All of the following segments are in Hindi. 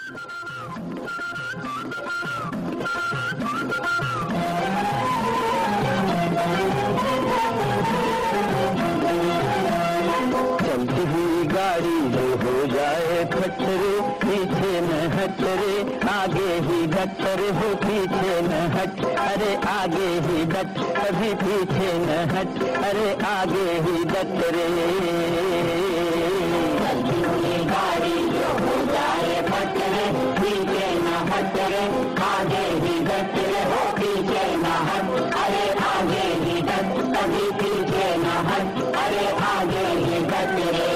चलती हुई गाड़ी जो हो जाए खच्चरे, पीछे न हट रे, आगे ही डट रे, हो पीछे न हट, अरे आगे ही डट, कभी पीछे न हट, अरे आगे ही डट रे। चलती हुई गाड़ी जो हो जाए खच्चरे, पीछे न हट रे, आगे ही डट रे, हो पीछे न हट, अरे आगे ही डट, कभी पीछे न हट, अरे आगे ही डट रे।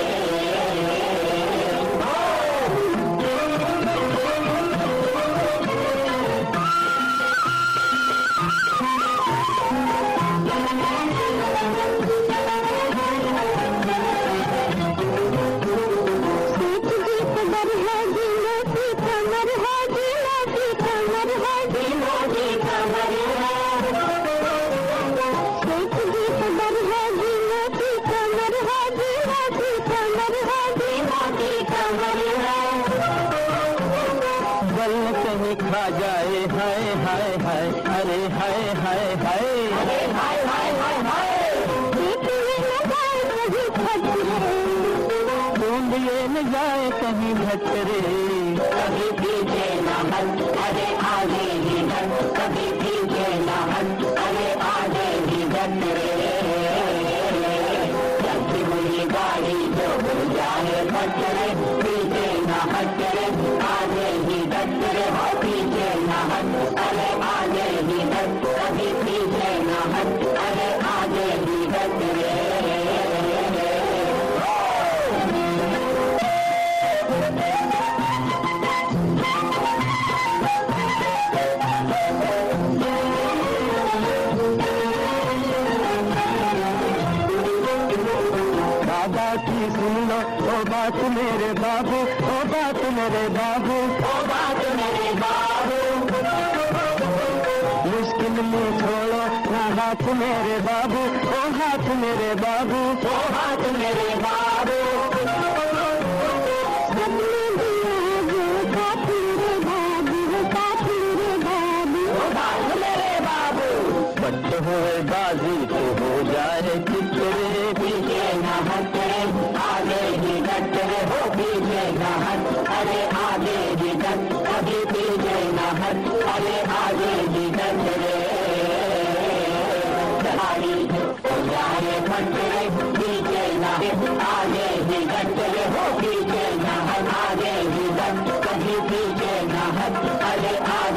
खा जाए हाय हाय हाय, अरे हाय हाय हाय, अरे हाय हाय हाय हाय, ढूंढिए न जाए कहीं भटरे, कभी पीछे न हट, अरे आगे ही हट, कभी पीछे न हट, अरे आगे ही हट रे। चलती हुई गाड़ी जो हो जाए भटरे, पीछे न हट रे, आगे ही हट रे, हो पीछे न हट, अरे आगे ही हट, कभी पीछे न हट, अरे आगे ही हट रे। बाबा की सुन लो ओ बात मेरे बाबू, ओ बात मेरे बाबू, ओ बात मेरे बाबू, मुश्किल में छोड़ो ना हाथ मेरे बाबू, ओ हाथ मेरे बाबू, ओ हाथ मेरे बाबू। बच्चे हुए बाजी तो हो जाए चिचरे, पीछे न हट रे, आगे ही डट रे, हो पीछे न हट, अरे आगे ही डट, कभी पीछे न हट, अरे आगे ही डट रे। गाड़ी हो जाए खट रे, पीछे न हट, आगे ही डट रे, हो पीछे न हट, आगे ही डट, कभी पीछे न हट, अरे